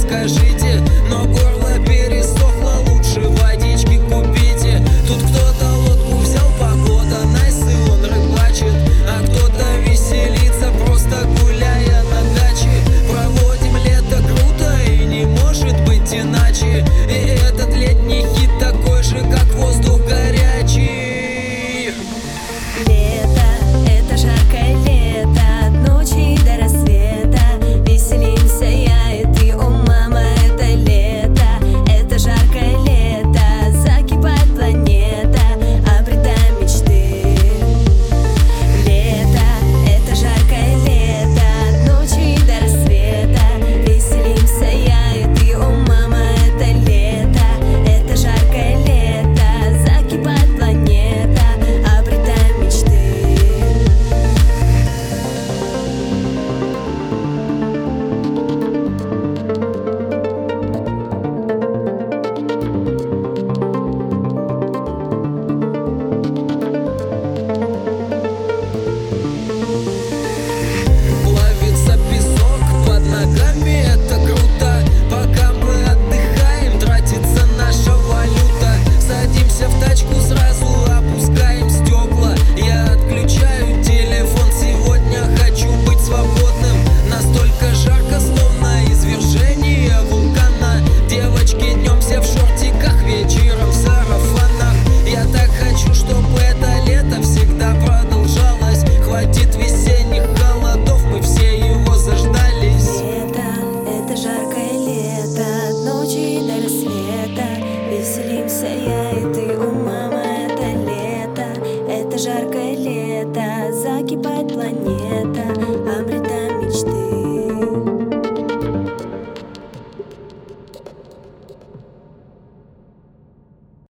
скажите, но горло пересохло, лучше водички купите. Тут кто-то лодку взял, погода найс, и он рыбачит, а кто-то веселится, просто гуляя на даче. Проводим лето круто, и не может быть иначе. И этот летний хит такой же, как воздух горячий. Лето, это жаркое лето, от ночи до рассвета. Веселимся я и ты, о мама, это лето. Это жаркое лето, закипает планета, обретаем мечты. Лето, это жаркое лето, от ночи до рассвета. Веселимся я и ты, о мама, это лето. Это жаркое лето, закипает планета, обретаем мечты. Плавится песок под ногами, это круто. Пока мы отдыхаем, тратится наша валюта. Садимся в тачку, сразу опускаем стекла. Я отключаю телефон, сегодня хочу быть свободным. Настолько жарко, словно извержение вулкана. Девочки днем все в шортиках, вечером в сарафанах. Я так хочу, чтобы это лето всегда продолжалось. Хватит весенних холодов, мы все его заждались. Лето, это жаркое лето, от ночи до рассвета. Веселимся я и ты, о мама.